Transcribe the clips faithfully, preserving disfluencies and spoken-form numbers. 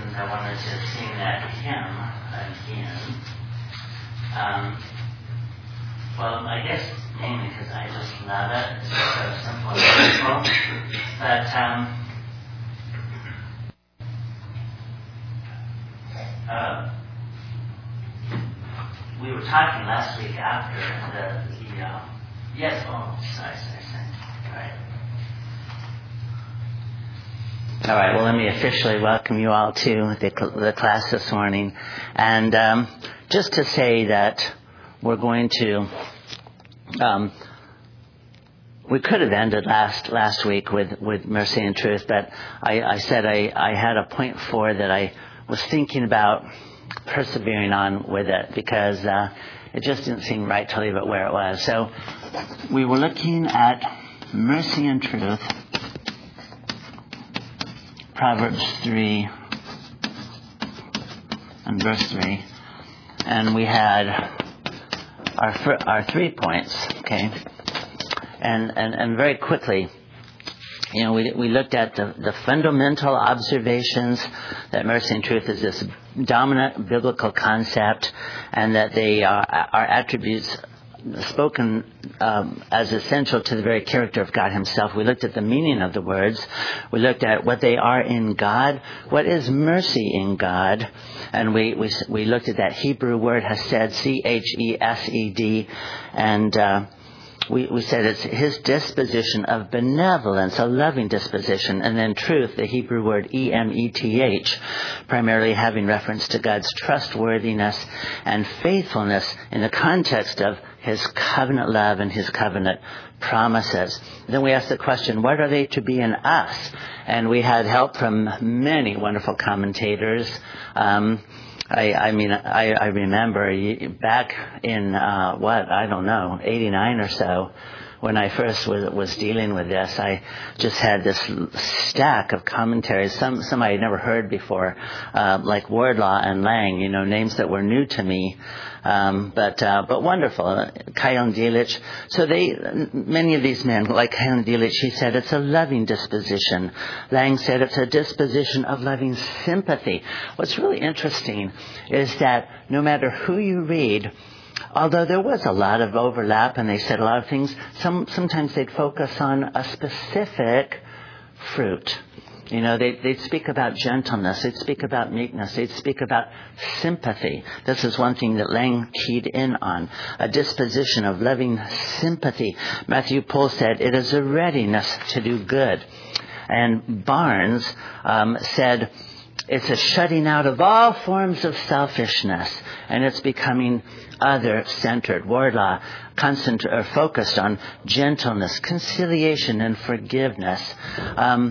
reasons I wanted to sing that hymn again. Um, well, I guess mainly because I just love it. It's so simple and simple. But um, uh, we were talking last week after the, the uh, yes, oh, sorry, sorry, sorry. All right. All right, well, let me officially welcome you all to the, the class this morning. And um, just to say that we're going to, um, we could have ended last last week with, with Mercy and Truth, but I, I said I, I had a point four that I was thinking about persevering on with it because uh, it just didn't seem right to leave it where it was. So we were looking at Mercy and Truth, Proverbs three and verse three, and we had our our three points, okay, and and, and very quickly, you know, we we looked at the, the fundamental observations that mercy and truth is this dominant biblical concept, and that they are, are attributes spoken um, as essential to the very character of God Himself. We looked at the meaning of the words. We looked at what they are in God. What is mercy in God? And we we, we looked at that Hebrew word hesed, C H E S E D, and uh, we, we said it's His disposition of benevolence, a loving disposition, and then truth, the Hebrew word E M E T H, primarily having reference to God's trustworthiness and faithfulness in the context of His covenant love and His covenant promises. Then we asked the question, what are they to be in us? And we had help from many wonderful commentators. Um, I, I mean, I, I remember back in, uh, what, I don't know, eighty-nine or so, when I first was, was dealing with this, I just had this stack of commentaries, some some I had never heard before, uh, like Wardlaw and Lang, you know, names that were new to me, um, but uh, but wonderful. Keil Delitzsch. So they, many of these men, like Keil Delitzsch, he said it's a loving disposition. Lang said it's a disposition of loving sympathy. What's really interesting is that no matter who you read, although there was a lot of overlap and they said a lot of things, some sometimes they'd focus on a specific fruit. You know, they, they'd speak about gentleness, they'd speak about meekness, they'd speak about sympathy. This is one thing that Lang keyed in on, a disposition of loving sympathy. Matthew Poole said, it is a readiness to do good. And Barnes um, said, it's a shutting out of all forms of selfishness, and it's becoming other-centered. Wardlaw concent- or focused on gentleness, conciliation, and forgiveness, um,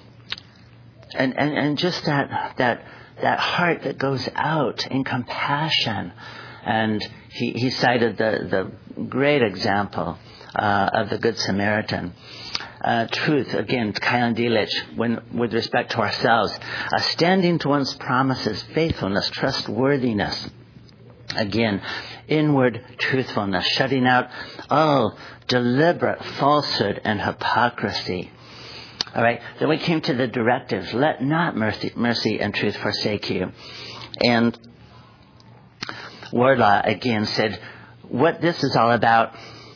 and, and and just that that that heart that goes out in compassion. And he, he cited the the great example uh, of the Good Samaritan. Uh, truth, again, Keil Delitzsch, when with respect to ourselves, uh, standing to one's promises, faithfulness, trustworthiness. Again, inward truthfulness, shutting out all deliberate falsehood and hypocrisy. All right, then we came to the directives. Let not mercy, mercy and truth forsake you. And Wardlaw again said, what this is all about,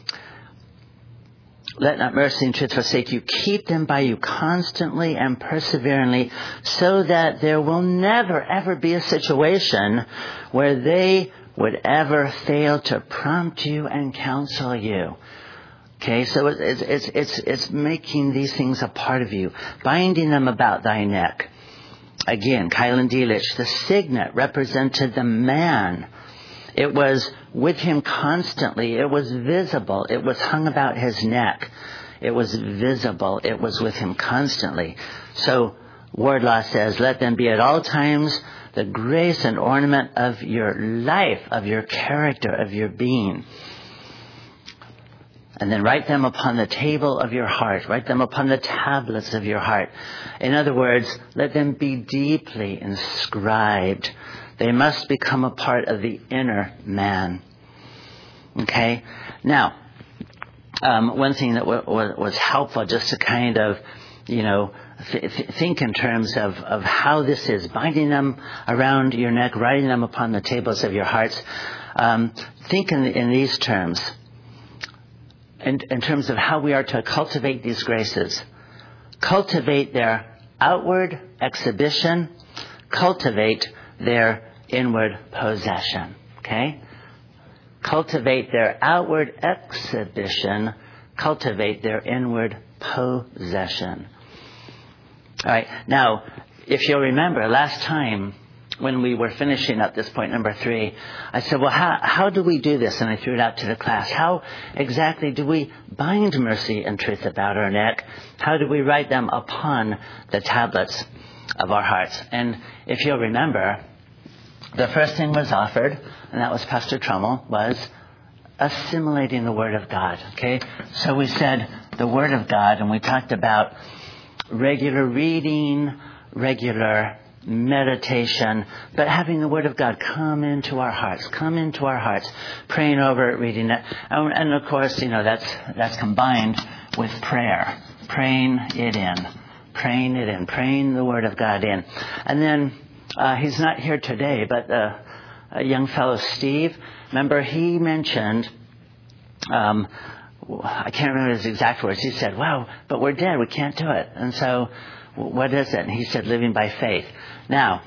let not mercy and truth forsake you. Keep them by you constantly and perseveringly, so that there will never, ever be a situation where they would ever fail to prompt you and counsel you. Okay, so it's it's it's it's making these things a part of you, binding them about thy neck. Again, Keil Delitzsch, the signet represented the man. It was with him constantly. It was visible. It was hung about his neck. It was visible. It was with him constantly. So Wardlaw says, let them be at all times the grace and ornament of your life, of your character, of your being. And then write them upon the table of your heart. Write them upon the tablets of your heart. In other words, let them be deeply inscribed. They must become a part of the inner man. Okay? Now, um, one thing that w- w- was helpful just to kind of, you know, th- think in terms of, of how this is, binding them around your neck, writing them upon the tables of your hearts. Um, think in, in these terms, in, in terms of how we are to cultivate these graces. Cultivate their outward exhibition, cultivate their inward possession. Okay? Cultivate their outward exhibition, cultivate their inward possession. All right. Now, if you'll remember, last time when we were finishing up this point number three, I said, well, how, how do we do this? And I threw it out to the class. How exactly do we bind mercy and truth about our neck? How do we write them upon the tablets of our hearts? And if you'll remember, the first thing was offered, and that was Pastor Trummel, was assimilating the Word of God. Okay? So we said the Word of God, and we talked about regular reading, regular meditation, but having the Word of God come into our hearts, come into our hearts, praying over it, reading it. And, and of course, you know, that's that's combined with prayer, praying it in, praying it in, praying the Word of God in. And then uh, he's not here today, but uh, a young fellow, Steve, remember he mentioned, um, I can't remember his exact words, he said, wow, but we're dead, we can't do it. And so, what is it? And he said, living by faith. Now,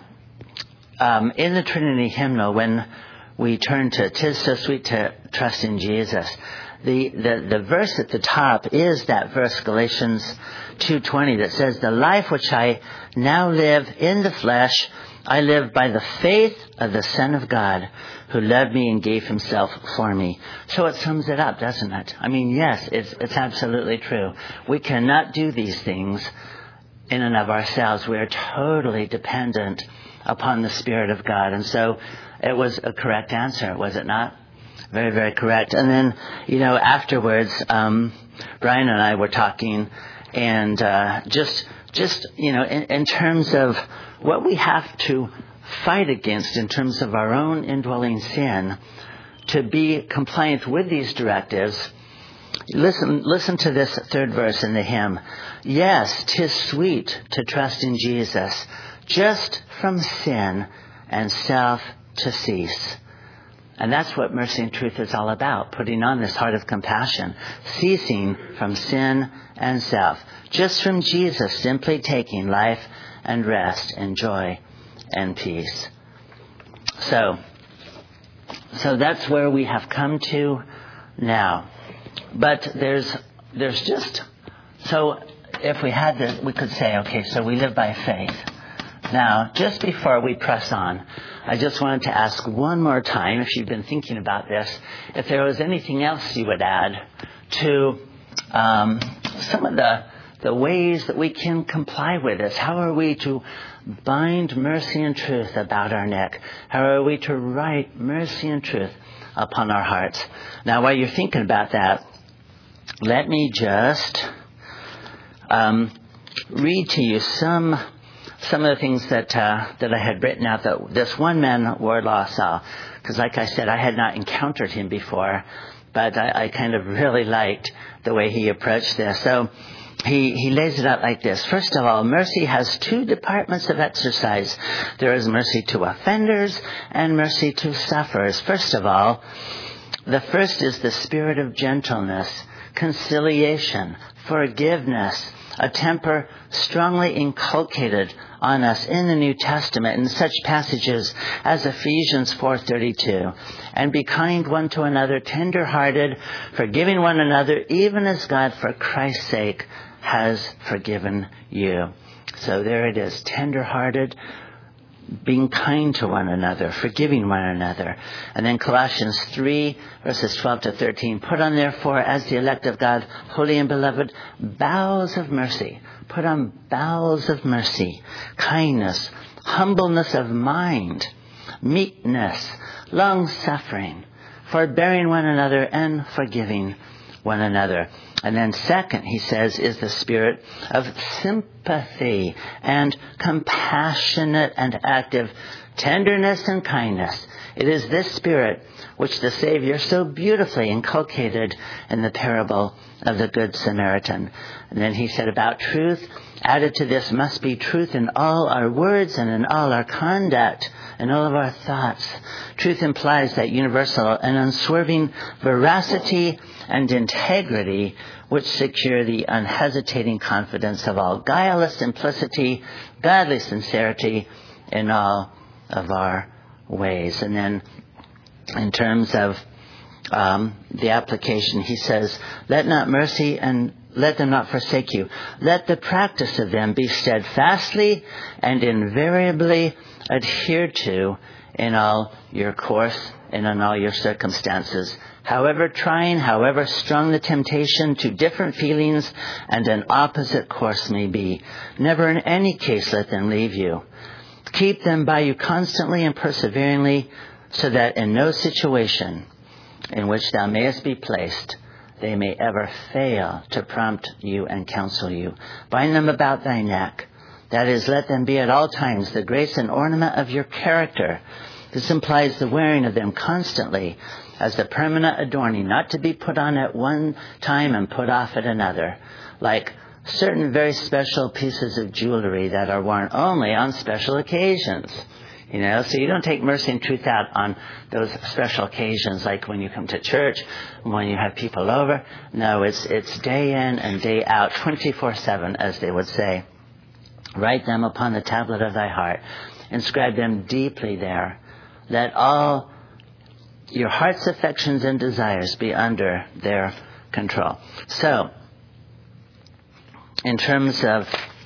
um, in the Trinity hymnal, when we turn to "'Tis so sweet to trust in Jesus," the, the, the verse at the top is that verse, Galatians two twenty, that says, "The life which I now live in the flesh, I live by the faith of the Son of God, who loved me and gave himself for me." So it sums it up, doesn't it? I mean, yes, it's, it's absolutely true. We cannot do these things in and of ourselves. We are totally dependent upon the Spirit of God. And so it was a correct answer, was it not? Very, very correct. And then, you know, afterwards, um, Brian and I were talking, and uh, just, just you know, in, in terms of what we have to fight against in terms of our own indwelling sin, to be compliant with these directives. Listen, listen to this third verse in the hymn. "Yes, 'tis sweet to trust in Jesus, just from sin and self to cease." And that's what mercy and truth is all about, putting on this heart of compassion, ceasing from sin and self, just from Jesus, simply taking life and rest and joy and peace. So, so that's where we have come to now. But there's there's just, so if we had this, we could say, okay, so we live by faith. Now, just before we press on, I just wanted to ask one more time, if you've been thinking about this, if there was anything else you would add to um, some of the, the ways that we can comply with this. How are we to bind mercy and truth about our neck? How are we to write mercy and truth upon our hearts? Now, while you're thinking about that, let me just um, read to you some some of the things that uh, that I had written out that this one man, Wardlaw, saw. Because like I said, I had not encountered him before, but I, I kind of really liked the way he approached this. So he, he lays it out like this. First of all, mercy has two departments of exercise. There is mercy to offenders and mercy to sufferers. First of all, the first is the spirit of gentleness, conciliation, forgiveness, a temper strongly inculcated on us in the New Testament in such passages as Ephesians four thirty-two. "And be kind one to another, tender-hearted, forgiving one another, even as God for Christ's sake has forgiven you." So there it is, tender-hearted, being kind to one another, forgiving one another. And then Colossians three, verses twelve to thirteen. "Put on therefore, as the elect of God, holy and beloved, bowels of mercy." Put on bowels of mercy, kindness, humbleness of mind, meekness, long-suffering, forbearing one another and forgiving one another. And then second, he says, is the spirit of sympathy and compassionate and active tenderness and kindness. It is this spirit which the Savior so beautifully inculcated in the parable of the Good Samaritan. And then he said about truth, added to this must be truth in all our words and in all our conduct and all of our thoughts. Truth implies that universal and unswerving veracity and integrity which secure the unhesitating confidence of all guileless simplicity, godly sincerity in all of our ways. And then in terms of um, the application, he says, let not mercy and let them not forsake you. Let the practice of them be steadfastly and invariably adhered to in all your course and in all your circumstances. However trying, however strong the temptation to different feelings and an opposite course may be, never in any case let them leave you. Keep them by you constantly and perseveringly, so that in no situation in which thou mayest be placed, they may ever fail to prompt you and counsel you. Bind them about thy neck. That is, let them be at all times the grace and ornament of your character. This implies the wearing of them constantly as the permanent adorning, not to be put on at one time and put off at another, like certain very special pieces of jewelry that are worn only on special occasions. You know, so you don't take mercy and truth out on those special occasions, like when you come to church, when you have people over. No, it's it's day in and day out, twenty-four seven, as they would say. Write them upon the tablet of thy heart. Inscribe them deeply there. Let all your heart's affections and desires be under their control. So, in terms of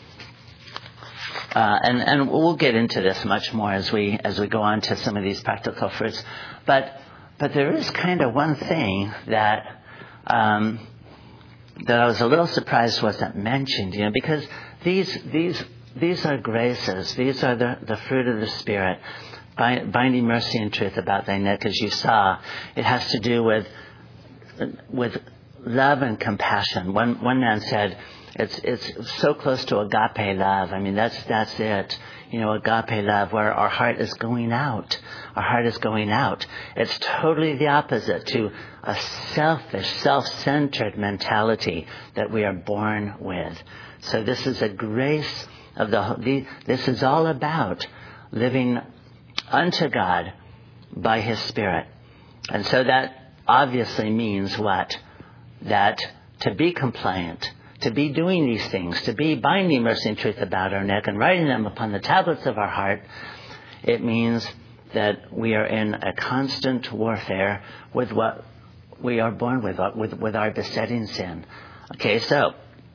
Uh, and, and we'll get into this much more as we as we go on to some of these practical fruits. But but there is kind of one thing that um, that I was a little surprised wasn't mentioned, you know, because these these these are graces. These are the, the fruit of the Spirit, Bind, binding mercy and truth about thy neck, as you saw. It has to do with with love and compassion. One one man said, It's it's so close to agape love. I mean, that's that's it. You know, agape love, where our heart is going out. Our heart is going out. It's totally the opposite to a selfish, self-centered mentality that we are born with. So this is a grace of the. This is all about living unto God by His Spirit, and so that obviously means what? That to be compliant, to be doing these things, to be binding mercy and truth about our neck and writing them upon the tablets of our heart, it means that we are in a constant warfare with what we are born with, with, with our besetting sin. Okay, so,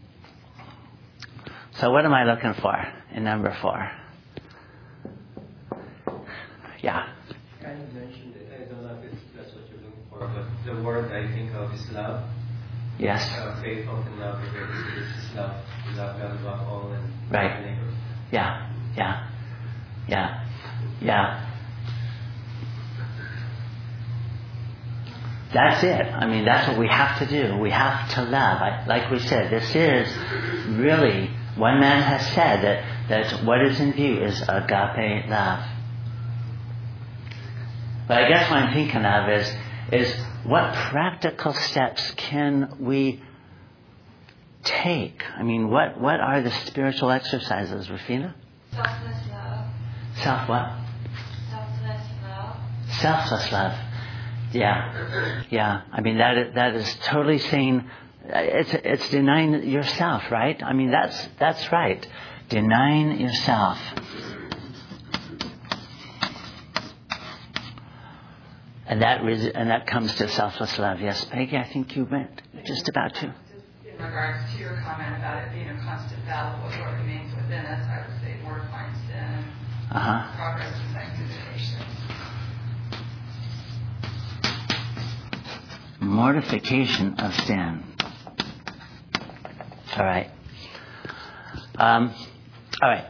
so what am I looking for in number four? Yeah. You kind of mentioned it. I don't know if it's, that's what you're looking for, but the word I think of is love. Yes. Uh, faith, hope, and love. It's love. Love God above all and right. neighbor. Yeah, yeah, yeah, yeah. That's it. I mean, that's what we have to do. We have to love. I, like we said, this is really, one man has said that, that what is in view is agape love. But I guess what I'm thinking of is, is what practical steps can we take? I mean, what, what are the spiritual exercises, Rufina? Selfless love. Self what? Selfless love. Selfless love. Yeah. Yeah. I mean, that is, that is totally saying, it's, it's denying yourself, right? I mean, that's, that's right. Denying yourself. And that and that comes to selfless love. Yes, Peggy, I think you went just about to. In regards to your comment about it being a constant battle with what remains within us, I would say mortifying sin, uh-huh. progress and sanctification. Mortification of sin. All right. Um, all right.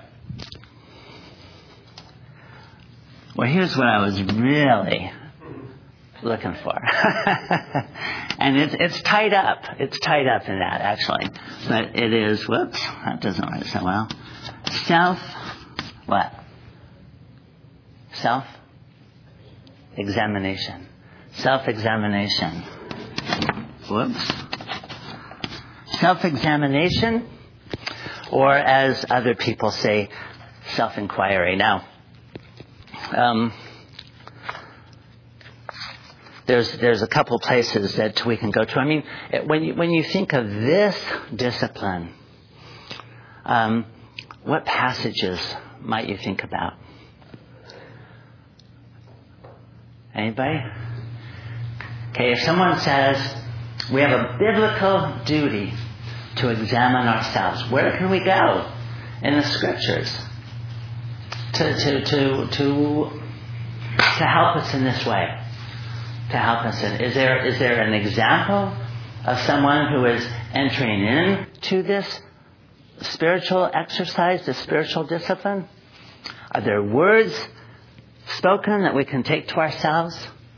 Well, here's what I was really looking for. And it's, it's tied up. It's tied up in that, actually. But it is, whoops, that doesn't write so well. Self, what? Self-examination. Self-examination. Whoops. Self-examination, or as other people say, self-inquiry. Now, um, there's there's a couple places that we can go to. I mean, when you, when you think of this discipline, um, what passages might you think about? Anybody? Okay, if someone says we have a biblical duty to examine ourselves, where can we go in the Scriptures to to to to to help us in this way? To help us in, is there is there an example of someone who is entering into this spiritual exercise, this spiritual discipline? Are there words spoken that we can take to ourselves?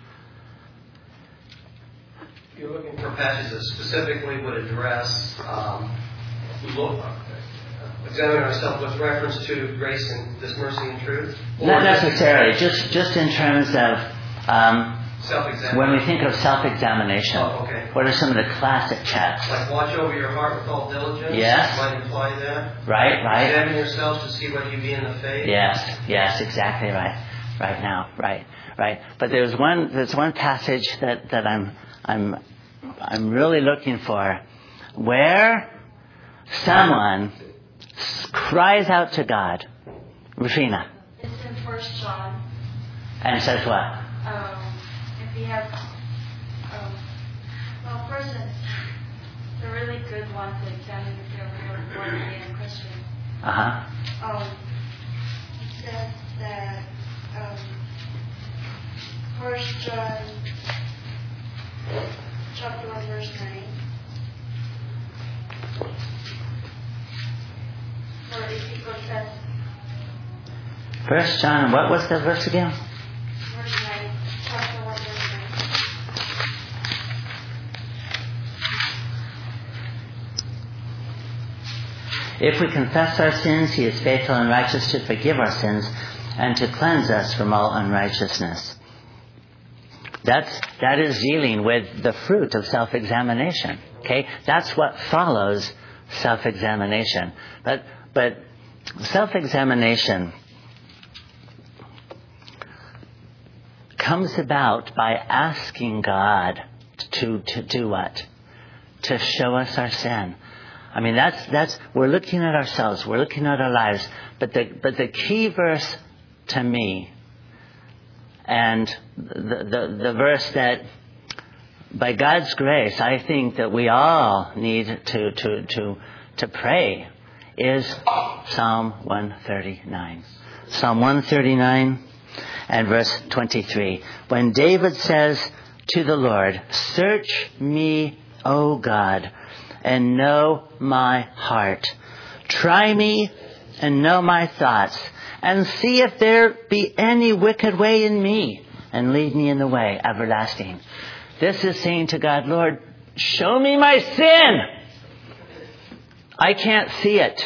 If you're looking for passages that specifically would address um, look, examining ourselves with reference to grace and this mercy and truth? Not necessarily, just just in terms of um, self-examination. When we think of self-examination, oh, okay. What are some of the classic texts? Like watch over your heart with all diligence. Yes. Might imply that. Right, right. Examine yourselves to see whether you be in the faith. Yes, yes, exactly right. Right now, right, right. But there's one there's one passage that, that I'm I'm I'm really looking for, where someone cries out to God, Rufina. It's in First John. And says what? Um, if you have, um, well, first it's a really good one to examine if you're a born again Christian. Uh huh. Um, it says that um, First John chapter one verse nine. For if you confess. First John, what was the verse again? Verse nine, chapter one verse nine. If we confess our sins, He is faithful and righteous to forgive our sins and to cleanse us from all unrighteousness. That's, that is dealing with the fruit of self-examination. Okay? That's what follows self-examination. But, but self-examination comes about by asking God to, to do what? To show us our sin. I mean, that's, that's, we're looking at ourselves, we're looking at our lives, but the, but the key verse to me, and the, the, the verse that, by God's grace, I think that we all need to, to, to, to pray, is Psalm one thirty-nine. Psalm one thirty-nine and verse twenty-three. When David says to the Lord, "Search me, O God, and know my heart. Try me and know my thoughts, and see if there be any wicked way in me, and lead me in the way everlasting." This is saying to God, Lord, show me my sin. I can't see it.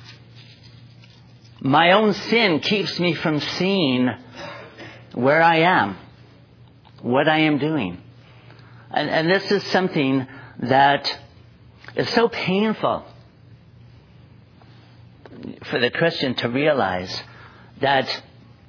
My own sin keeps me from seeing where I am, what I am doing. And, and this is something that is so painful for the Christian to realize, that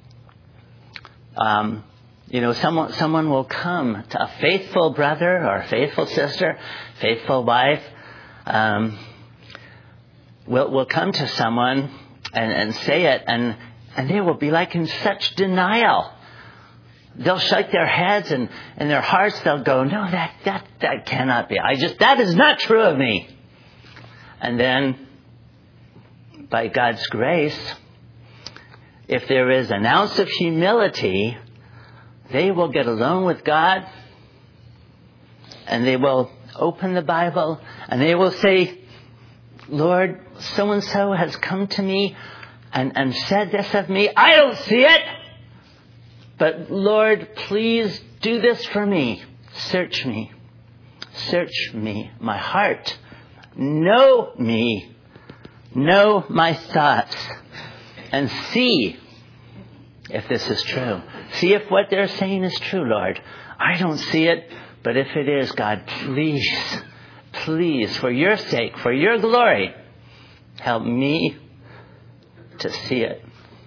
um, you know, someone someone will come to a faithful brother or a faithful sister, faithful wife, um, will will come to someone and, and say it, and and they will be like in such denial. They'll shake their heads, and in their hearts they'll go, "No, that that that cannot be. I just that is not true of me." And then, by God's grace, if there is an ounce of humility, they will get alone with God, and they will open the Bible, and they will say, "Lord, so-and-so has come to me and, and said this of me. I don't see it. But Lord, please do this for me. Search me. Search me, my heart. Know me. Know my thoughts. And see if this is true. See if what they're saying is true, Lord. I don't see it, but if it is, God, please, please, for your sake, for your glory, help me to see it.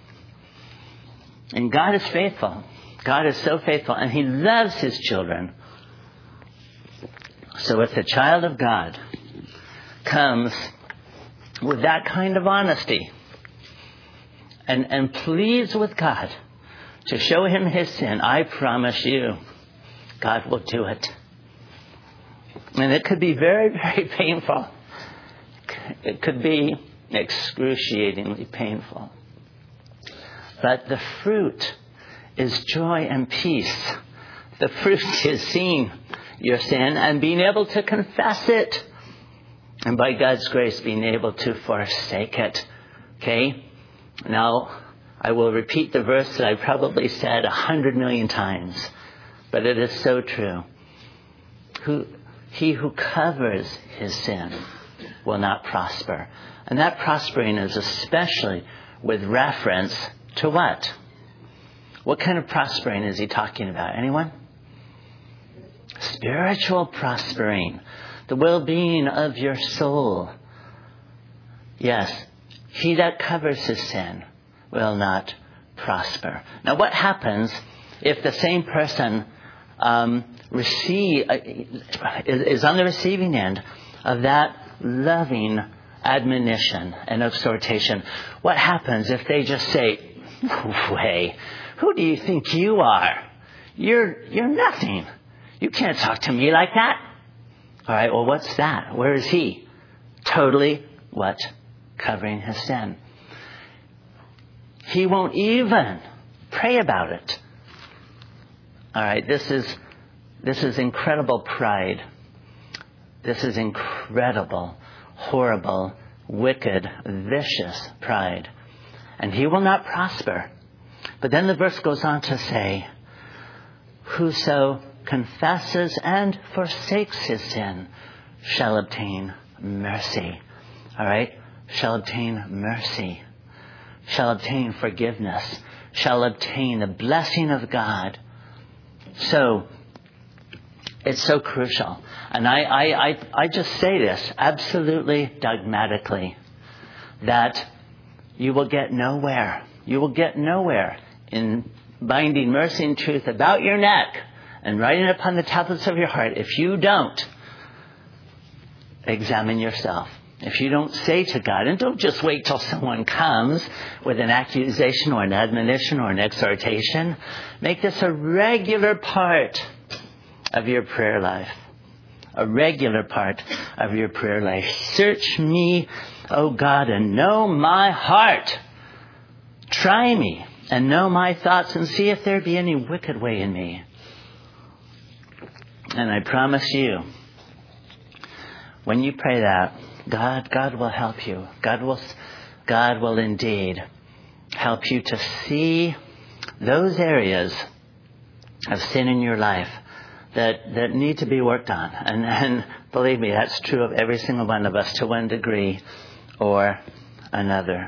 And God is faithful. God is so faithful, and He loves His children. So if the child of God comes with that kind of honesty and, and pleads with God to show Him his sin, I promise you, God will do it. And it could be very, very painful. It could be excruciatingly painful. But the fruit is joy and peace. The fruit is seeing your sin and being able to confess it. And by God's grace, being able to forsake it. Okay? Now, I will repeat the verse that I probably said a hundred million times. But it is so true. Who, he who covers his sin will not prosper. And that prospering is especially with reference to what? What kind of prospering is he talking about? Anyone? Spiritual prospering. The well-being of your soul. Yes. He that covers his sin will not prosper. Now what happens if the same person um, receive, uh, is on the receiving end of that loving admonition and exhortation? What happens if they just say, "No way, who do you think you are? You're, you're nothing. You can't talk to me like that." All right, well, what's that? Where is he? Totally what? Covering his sin. He won't even pray about it. All right, this is this is incredible pride. This is incredible, horrible, wicked, vicious pride. And he will not prosper. But then the verse goes on to say, whoso confesses and forsakes his sin shall obtain mercy. All right? Shall obtain mercy. Shall obtain forgiveness. Shall obtain the blessing of God. So, it's so crucial. And I, I, I, I just say this absolutely dogmatically, that you will get nowhere. You will get nowhere in binding mercy and truth about your neck and writing it upon the tablets of your heart if you don't examine yourself. If you don't say to God, and don't just wait till someone comes with an accusation or an admonition or an exhortation. Make this a regular part of your prayer life. A regular part of your prayer life. Search me, O God, and know my heart. Try me and know my thoughts and see if there be any wicked way in me. And I promise you, when you pray that, God, God will help you. God will, God will indeed help you to see those areas of sin in your life that, that need to be worked on. And, and believe me, that's true of every single one of us to one degree or another.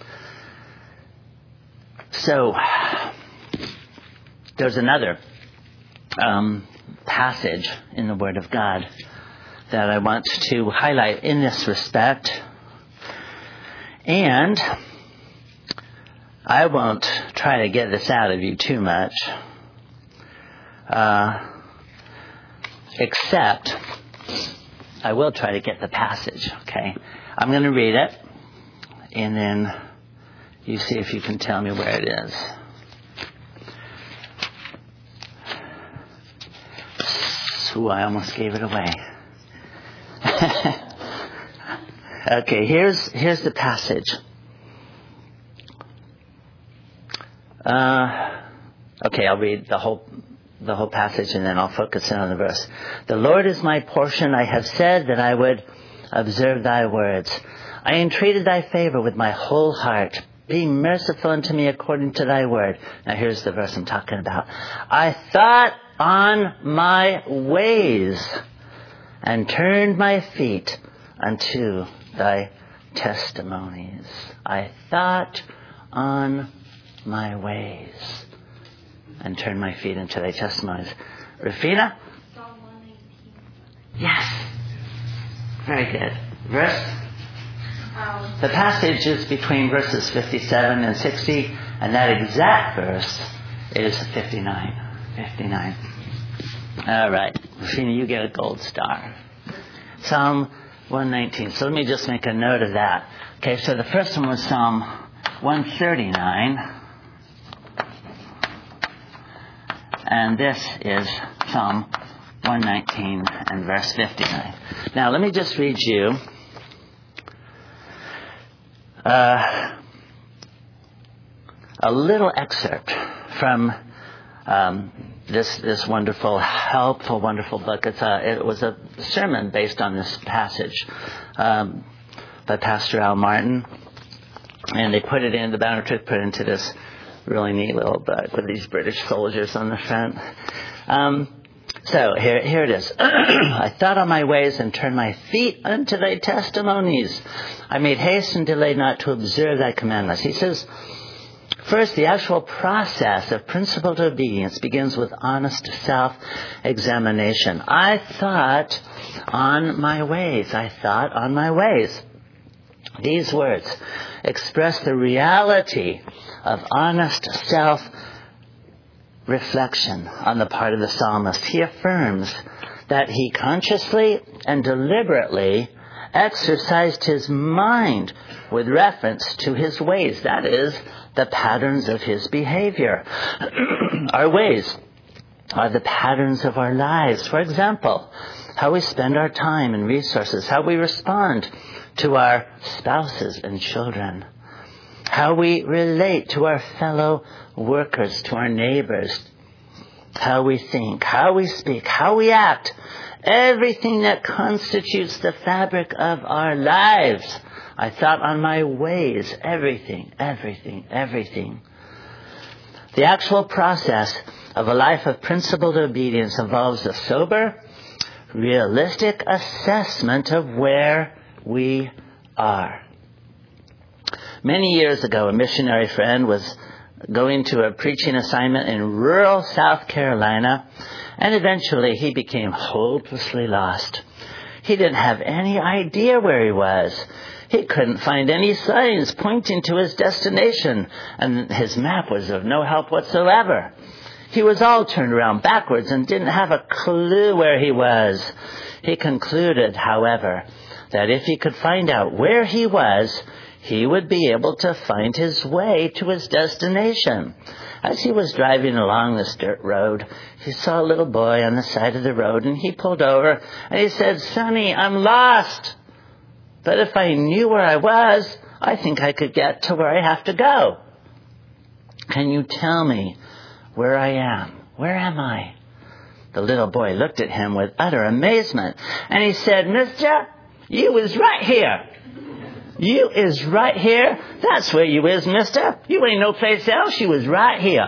So, there's another um, passage in the Word of God that I want to highlight in this respect. And I won't try to get this out of you too much. Uh, except, I will try to get the passage, okay? I'm going to read it, and then you see if you can tell me where it is. Ooh, I almost gave it away. Okay, here's here's the passage. Uh, okay, I'll read the whole the whole passage and then I'll focus in on the verse. The Lord is my portion. I have said that I would observe thy words. I entreated thy favor with my whole heart. Be merciful unto me according to thy word. Now here's the verse I'm talking about. I thought on my ways and turned my feet unto thy testimonies. I thought on my ways and turned my feet into thy testimonies. Rufina? Psalm one nineteen. Yes. Very good. Verse? Um, The passage is between verses fifty-seven and sixty, and that exact verse is fifty-nine. fifty-nine. All right. Rufina, you get a gold star. Psalm one nineteen. So let me just make a note of that. Okay, so the first one was Psalm one thirty-nine. And this is Psalm one nineteen and verse fifty-nine. Now, let me just read you uh, a little excerpt from um, this this wonderful, helpful, wonderful book. It's a, it was a sermon based on this passage um, by Pastor Al Martin. And they put it in, the Banner of Truth put it into this really neat little book with these British soldiers on the front. Um, so here, here it is. I thought on my ways and turned my feet unto thy testimonies. I made haste and delayed not to observe thy commandments. He says, first, the actual process of principled obedience begins with honest self-examination. I thought on my ways. I thought on my ways. These words express the reality of honest self-reflection on the part of the psalmist. He affirms that he consciously and deliberately exercised his mind with reference to his ways. That is, the patterns of his behavior. Our ways are the patterns of our lives. For example, how we spend our time and resources, how we respond to our spouses and children, how we relate to our fellow workers, to our neighbors, how we think, how we speak, how we act, everything that constitutes the fabric of our lives. I thought on my ways, everything, everything, everything. The actual process of a life of principled obedience involves a sober, realistic assessment of where we are. Many years ago, a missionary friend was going to a preaching assignment in rural South Carolina, and eventually he became hopelessly lost. He didn't have any idea where he was. He couldn't find any signs pointing to his destination, and his map was of no help whatsoever. He was all turned around backwards and didn't have a clue where he was. He concluded, however, that if he could find out where he was, he would be able to find his way to his destination. As he was driving along this dirt road, he saw a little boy on the side of the road, and he pulled over and he said, "Sonny, I'm lost. But if I knew where I was, I think I could get to where I have to go. Can you tell me where I am? Where am I?" The little boy looked at him with utter amazement, and he said, "Mister, you is right here. You is right here. That's where you is, mister. You ain't no place else. You is right here."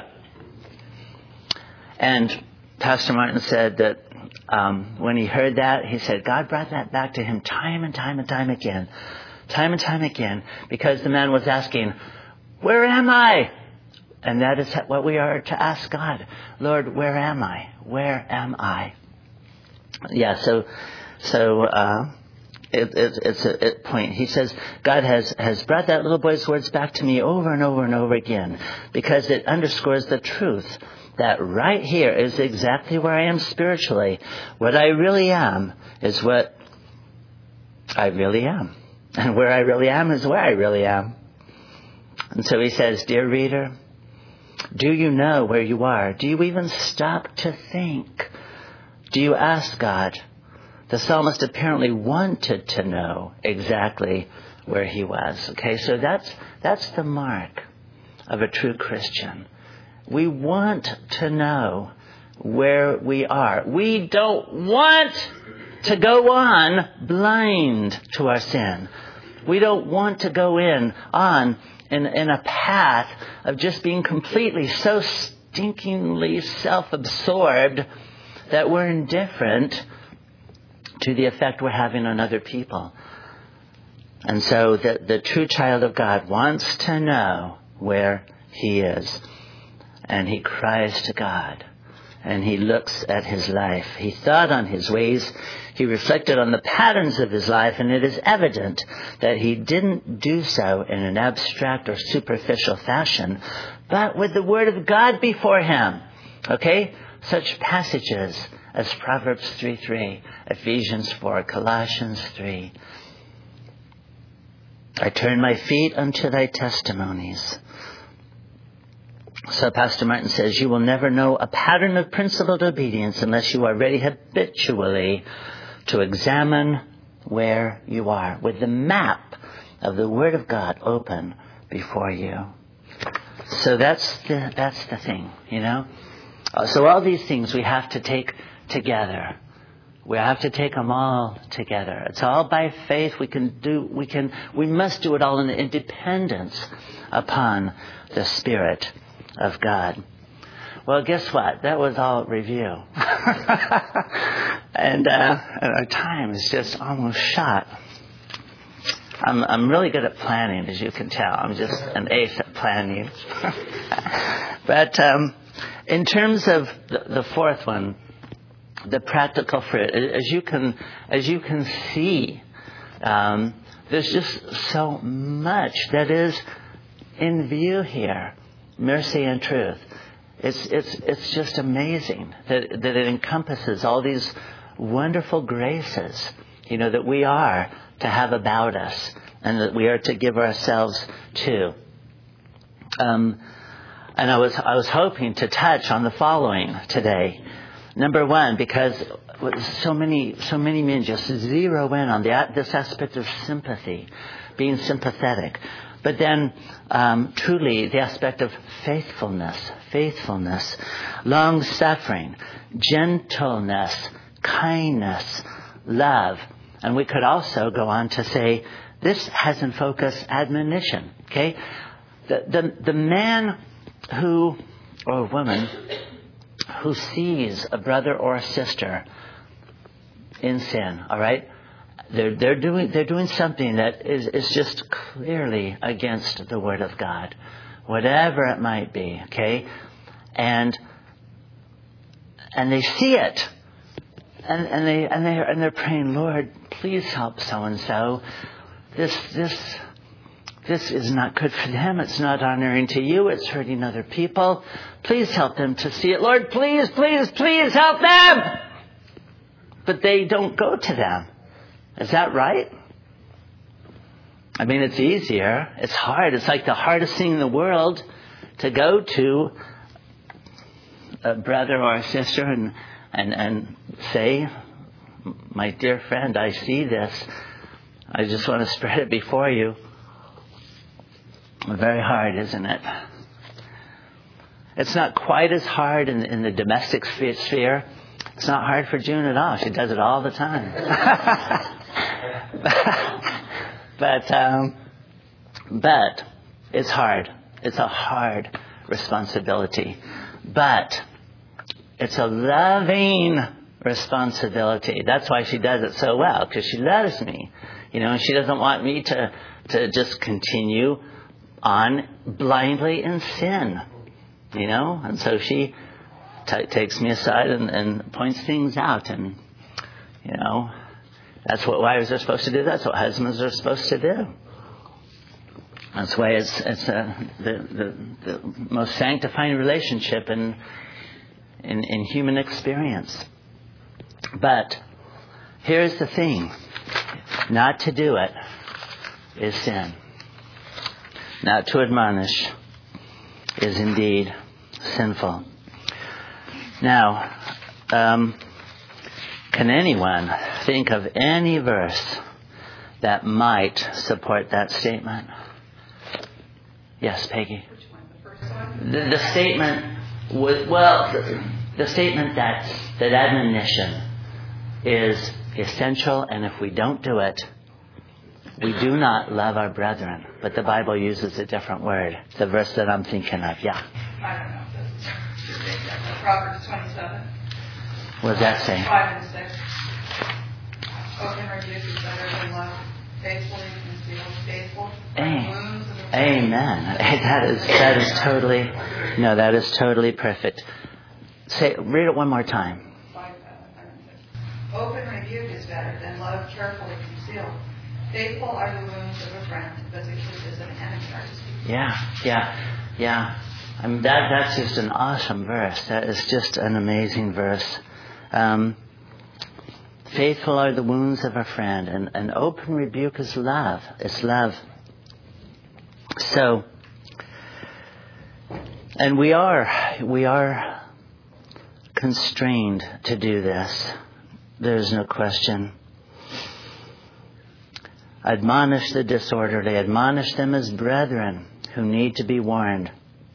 And Pastor Martin said that um, when he heard that, he said God brought that back to him time and time and time again. Time and time again. Because the man was asking, "Where am I?" And that is what we are to ask God. Lord, where am I? Where am I? Yeah, so... so uh, It, it, it's a it point. He says, God has, has brought that little boy's words back to me over and over and over again, because it underscores the truth that right here is exactly where I am spiritually. What I really am is what I really am. And where I really am is where I really am. And so he says, dear reader, do you know where you are? Do you even stop to think? Do you ask God? The psalmist apparently wanted to know exactly where he was. Okay, so that's that's the mark of a true Christian. We want to know where we are. We don't want to go on blind to our sin. We don't want to go in on in, in a path of just being completely so stinkingly self-absorbed that we're indifferent to the effect we're having on other people. And so the, the true child of God wants to know where he is. And he cries to God. And he looks at his life. He thought on his ways. He reflected on the patterns of his life. And it is evident that he didn't do so in an abstract or superficial fashion, but with the Word of God before him. Okay? Such passages as Proverbs three three, Ephesians four, Colossians three. I turn my feet unto thy testimonies. So Pastor Martin says, you will never know a pattern of principled obedience unless you are ready habitually to examine where you are, with the map of the Word of God open before you. So that's the, that's the thing, you know. So all these things we have to take together. We have to take them all together. It's all by faith. We can do, we can, we must do it all in independence upon the Spirit of God. Well, guess what? That was all review. and, uh, and our time is just almost shot. I'm, I'm really good at planning, as you can tell. I'm just an ace at planning. But, um, in terms of the, the fourth one, the practical fruit, as you can, as you can see, um, there's just so much that is in view here. Mercy and truth. It's it's it's just amazing that that it encompasses all these wonderful graces, you know, that we are to have about us and that we are to give ourselves to. Um, and I was I was hoping to touch on the following today. Number one, because so many so many men just zero in on the this aspect of sympathy, being sympathetic. But then, um, truly, the aspect of faithfulness, faithfulness, long-suffering, gentleness, kindness, love. And we could also go on to say, this has in focus admonition, okay? The, the, the man who, or woman, who sees a brother or a sister in sin, all right? They're, they're doing, they're doing something that is, is just clearly against the Word of God. Whatever it might be, okay? And, and they see it. And, and they, and they, and they're praying, Lord, please help so-and-so. This, this, this is not good for them. It's not honoring to you. It's hurting other people. Please help them to see it. Lord, please, please, please help them. But they don't go to them. Is that right? I mean, it's easier. It's hard. It's like the hardest thing in the world to go to a brother or a sister and, and, and say, my dear friend, I see this. I just want to spread it before you. Very hard, isn't it? It's not quite as hard in, in the domestic sphere. It's not hard for June at all. She does it all the time. but um, but it's hard. It's a hard responsibility. But it's a loving responsibility. That's why she does it so well, because she loves me. You know, she doesn't want me to, to just continue on blindly in sin. You know, and so she t- takes me aside and, and points things out, and you know, that's what wives are supposed to do. That's what husbands are supposed to do. That's why it's it's uh, the, the the most sanctifying relationship in, in in human experience. But here's the thing: not to do it is sin. Not to admonish is indeed sinful. Now, um, can anyone think of any verse that might support that statement? Yes, Peggy. Which one? The first one? The, the statement was, well, the, the statement that that admonition is essential, and if we don't do it, we do not love our brethren. But the Bible uses a different word. The verse that I'm thinking of, yeah. I don't know. That's Proverbs twenty-seven. What does that say? Five and six. Open rebuke is better than love faithfully concealed. Faithful Amen. wounds of a friend. Amen. That is that is totally no, that is totally perfect. Say, read it one more time. Open rebuke is better than love carefully concealed. Faithful are the wounds of a friend, but the kisses of an enemy are deceitful. Yeah, yeah, yeah. I mean, that that's just an awesome verse. That is just an amazing verse. Um, faithful are the wounds of a friend, and an open rebuke is love. It's love. So, and we are we are constrained to do this. There's no question. Admonish the disorderly. Admonish them as brethren who need to be warned.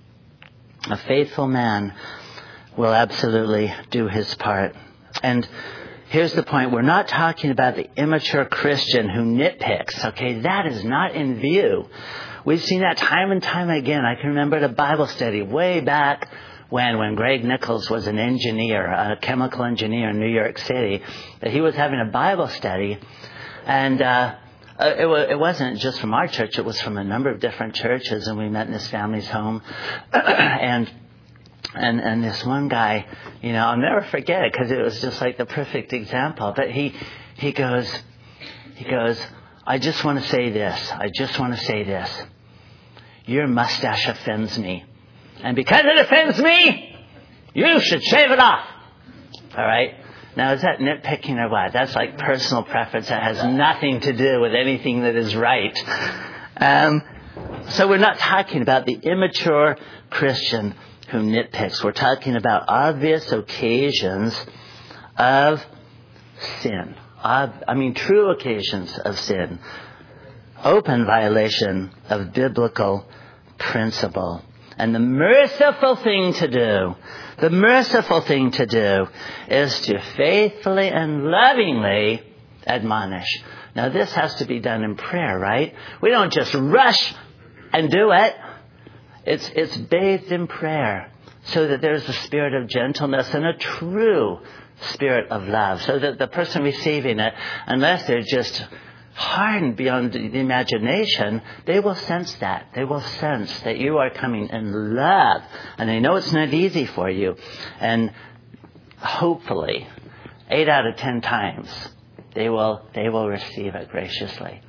A faithful man will absolutely do his part. And here's the point. We're not talking about the immature Christian who nitpicks. Okay, that is not in view. We've seen that time and time again. I can remember at a Bible study way back when, when Greg Nichols was an engineer, a chemical engineer in New York City, that he was having a Bible study. And uh, it, w- it wasn't just from our church. It was from a number of different churches. And we met in his family's home. and And and this one guy, you know, I'll never forget it because it was just like the perfect example. But he he goes, he goes, I just want to say this. I just want to say this. Your mustache offends me. And because it offends me, you should shave it off. All right? Now, is that nitpicking or what? That's like personal preference. That has nothing to do with anything that is right. Um, so we're not talking about the immature Christian who nitpicks. We're talking about obvious occasions of sin. Ob- I mean, true occasions of sin. Open violation of biblical principle. And the merciful thing to do, the merciful thing to do is to faithfully and lovingly admonish. Now, this has to be done in prayer, right? We don't just rush and do it. It's it's bathed in prayer so that there's a spirit of gentleness and a true spirit of love, so that the person receiving it, unless they're just hardened beyond the imagination, they will sense that. They will sense that you are coming in love. And they know it's not easy for you. And hopefully, eight out of ten times, they will they will receive it graciously.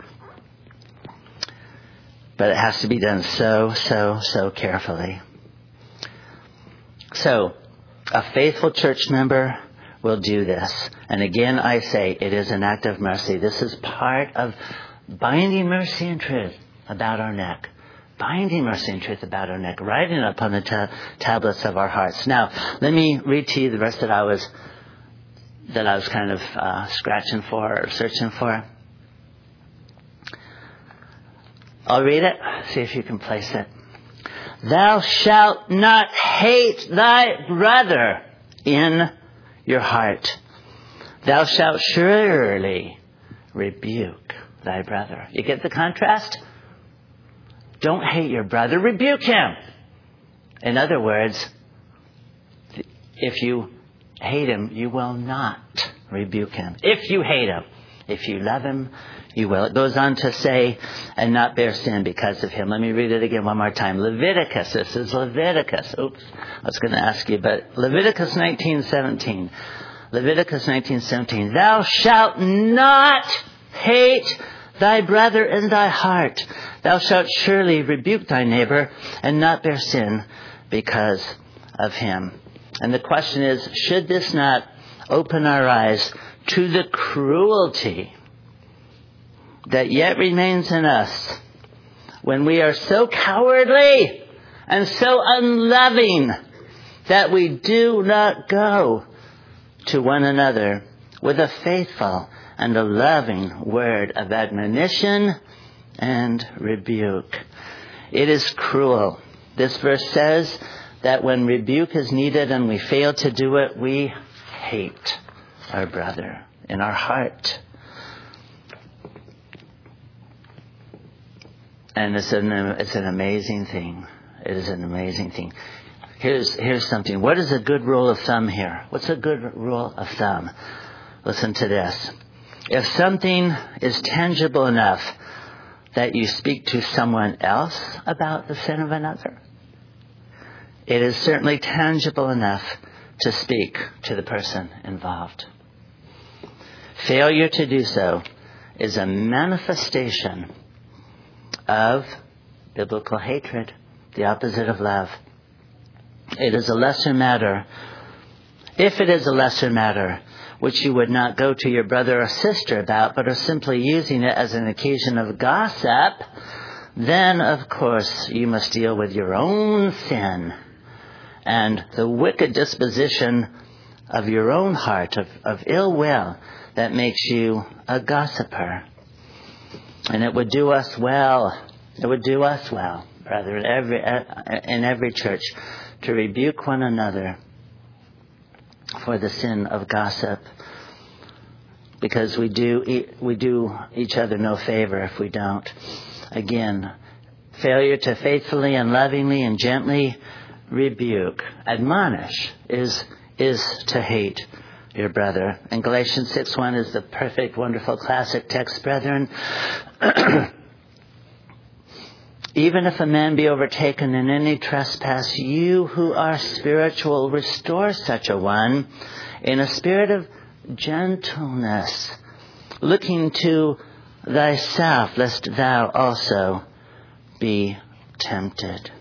But it has to be done so, so, so carefully. So, a faithful church member will do this. And again, I say, it is an act of mercy. This is part of binding mercy and truth about our neck. Binding mercy and truth about our neck. Writing it upon the ta- tablets of our hearts. Now, let me read to you the verse that I was, that I was kind of uh, scratching for or searching for. I'll read it. See if you can place it. Thou shalt not hate thy brother in your heart. Thou shalt surely rebuke thy brother. You get the contrast? Don't hate your brother. Rebuke him. In other words, if you hate him, you will not rebuke him. If you hate him. If you love him, you will. It goes on to say, and not bear sin because of him. Let me read it again one more time. Leviticus. This is Leviticus. Oops. I was going to ask you, but Leviticus nineteen seventeen. Leviticus nineteen seventeen. Thou shalt not hate thy brother in thy heart. Thou shalt surely rebuke thy neighbor and not bear sin because of him. And the question is, should this not open our eyes to the cruelty that yet remains in us when we are so cowardly and so unloving that we do not go to one another with a faithful and a loving word of admonition and rebuke. It is cruel. This verse says that when rebuke is needed and we fail to do it, we hate our brother in our heart. And it's an, it's an amazing thing. It is an amazing thing. Here's, here's something. What is a good rule of thumb here? What's a good rule of thumb? Listen to this. If something is tangible enough that you speak to someone else about the sin of another, it is certainly tangible enough to speak to the person involved. Failure to do so is a manifestation of biblical hatred, the opposite of love. It is a lesser matter. If it is a lesser matter, which you would not go to your brother or sister about, but are simply using it as an occasion of gossip, then, of course, you must deal with your own sin and the wicked disposition of your own heart, of, of ill will, that makes you a gossiper. And it would do us well, it would do us well, brother, in every, in every church, to rebuke one another for the sin of gossip, because we do we do each other no favor if we don't. Again, failure to faithfully and lovingly and gently rebuke, admonish, is is to hate your brother. And Galatians six one is the perfect, wonderful, classic text, brethren. Even if a man be overtaken in any trespass, you who are spiritual, restore such a one in a spirit of gentleness, looking to thyself, lest thou also be tempted.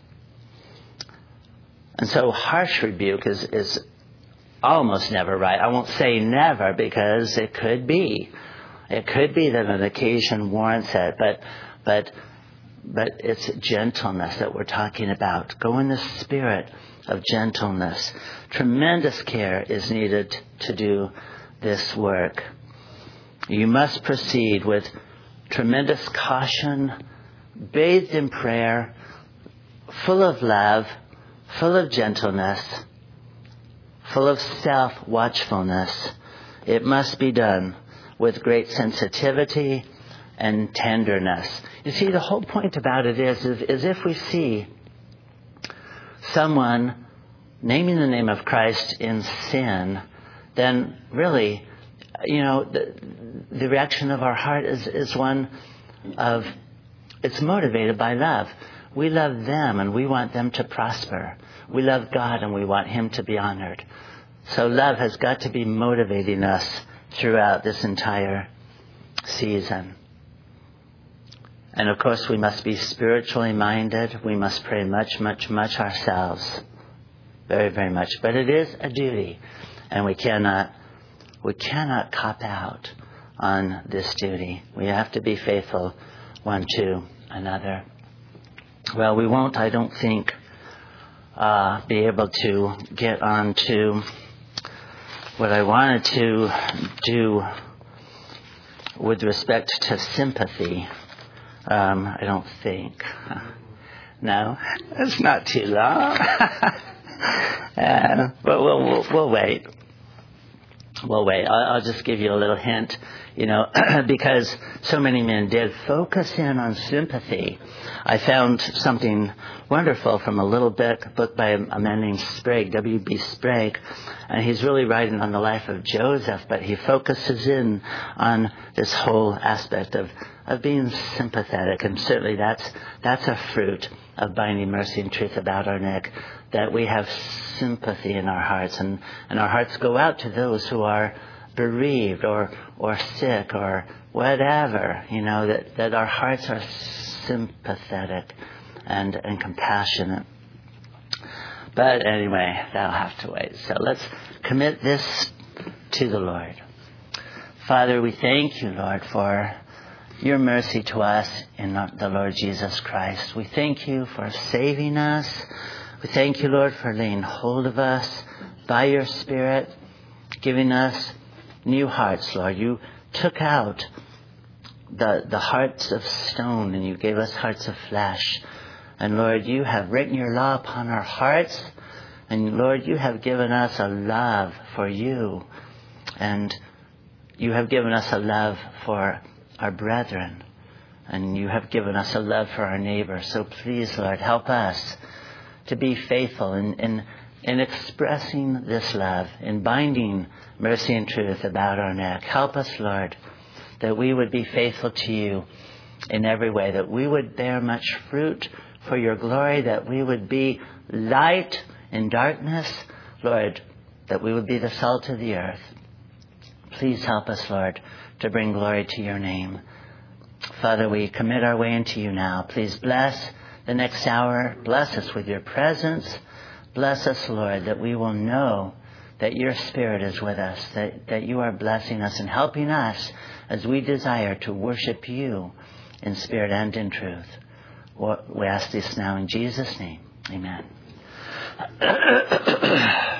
And so harsh rebuke is, is almost never right. I won't say never, because it could be. It could be that an occasion warrants it, but but But it's gentleness that we're talking about. Go in the spirit of gentleness. Tremendous care is needed to do this work. You must proceed with tremendous caution, bathed in prayer, full of love, full of gentleness, full of self-watchfulness. It must be done with great sensitivity and tenderness. You see, the whole point about it is, is, is if we see someone naming the name of Christ in sin, then really, you know, the, the reaction of our heart is, is one of, it's motivated by love. We love them and we want them to prosper. We love God and we want Him to be honored. So love has got to be motivating us throughout this entire season. And of course, we must be spiritually minded. We must pray much, much, much ourselves. Very, very much. But it is a duty. And we cannot, we cannot cop out on this duty. We have to be faithful one to another. Well, we won't, I don't think, uh, be able to get on to what I wanted to do with respect to sympathy. Um, I don't think. No, it's not too long. uh, but we'll, we'll we'll wait. We'll wait. I'll, I'll just give you a little hint. You know, because so many men did focus in on sympathy. I found something wonderful from a little book, book by a man named Sprague, W B Sprague, and he's really writing on the life of Joseph, but he focuses in on this whole aspect of, of being sympathetic, and certainly that's that's a fruit of binding mercy and truth about our neck, that we have sympathy in our hearts, and, and our hearts go out to those who are bereaved or or sick or whatever, you know, that, that our hearts are sympathetic and, and compassionate. But anyway, that'll have to wait. So let's commit this to the Lord. Father, we thank you, Lord, for your mercy to us in the Lord Jesus Christ. We thank you for saving us. We thank you, Lord, for laying hold of us by your Spirit, giving us new hearts, Lord. You took out the the hearts of stone and you gave us hearts of flesh. And Lord, you have written your law upon our hearts. And Lord, you have given us a love for you. And you have given us a love for our brethren. And you have given us a love for our neighbor. So please, Lord, help us to be faithful in, in, in expressing this love, in binding mercy and truth about our neck. Help us, Lord, that we would be faithful to you in every way, that we would bear much fruit for your glory, that we would be light in darkness, Lord, that we would be the salt of the earth. Please help us, Lord, to bring glory to your name. Father, we commit our way into you now. Please bless the next hour. Bless us with your presence. Bless us, Lord, that we will know that your Spirit is with us, that, that you are blessing us and helping us as we desire to worship you in spirit and in truth. We ask this now in Jesus' name. Amen.